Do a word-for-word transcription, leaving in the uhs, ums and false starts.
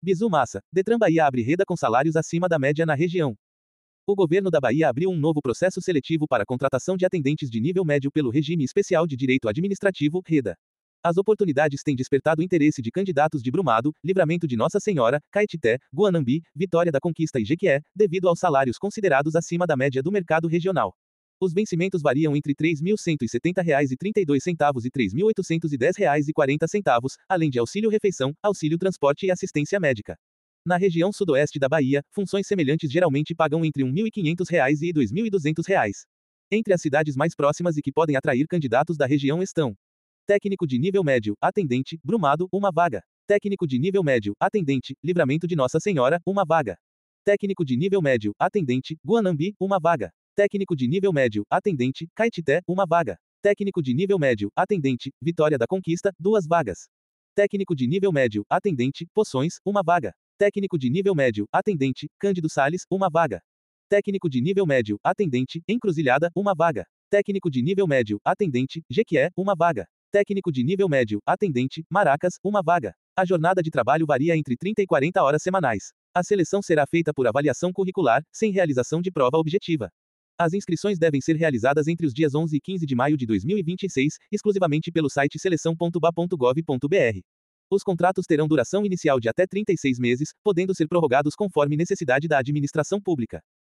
Bizu Massa. Detran Bahia abre reda com salários acima da média na região. O governo da Bahia abriu um novo processo seletivo para a contratação de atendentes de nível médio pelo Regime Especial de Direito Administrativo, REDA. As oportunidades têm despertado o interesse de candidatos de Brumado, Livramento de Nossa Senhora, Caetité, Guanambi, Vitória da Conquista e Jequié, devido aos salários considerados acima da média do mercado regional. Os vencimentos variam entre três mil cento e setenta reais e trinta e dois centavos e três mil oitocentos e dez reais e quarenta centavos, além de auxílio-refeição, auxílio-transporte e assistência médica. Na região sudoeste da Bahia, funções semelhantes geralmente pagam entre um mil e quinhentos reais e dois mil e duzentos reais. Entre as cidades mais próximas e que podem atrair candidatos da região estão: técnico de nível médio, atendente, Brumado, uma vaga. Técnico de nível médio, atendente, Livramento de Nossa Senhora, uma vaga. Técnico de nível médio, atendente, Guanambi, uma vaga. Técnico de nível médio, atendente, Caetité, uma vaga. Técnico de nível médio, atendente, Vitória da Conquista, duas vagas. Técnico de nível médio, atendente, Poções, uma vaga. Técnico de nível médio, atendente, Cândido Sales, uma vaga. Técnico de nível médio, atendente, Encruzilhada, uma vaga. Técnico de nível médio, atendente, Jequié, uma vaga. Técnico de nível médio, atendente, Maracas, uma vaga. A jornada de trabalho varia entre trinta e quarenta horas semanais. A seleção será feita por avaliação curricular, sem realização de prova objetiva. As inscrições devem ser realizadas entre os dias onze e quinze de maio de dois mil e vinte e seis, exclusivamente pelo site seleção ponto ba ponto gov ponto br. Os contratos terão duração inicial de até trinta e seis meses, podendo ser prorrogados conforme necessidade da administração pública.